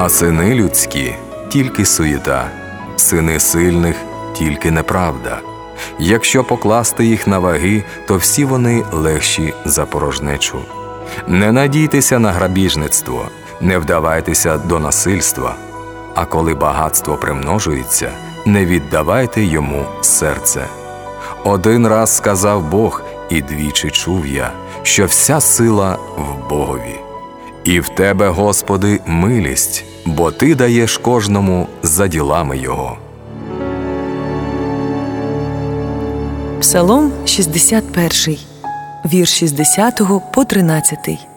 А сини людські – тільки суєта, сини сильних – тільки неправда. Якщо покласти їх на ваги, то всі вони легші за порожнечу. Не надійтеся на грабіжництво, не вдавайтеся до насильства, а коли багатство примножується, не віддавайте йому серце. Один раз сказав Бог, і двічі чув я, що вся сила в Богові. І в Тебе, Господи, милість, бо Ти даєш кожному за ділами його. Псалом 61, вірш 60 по 13.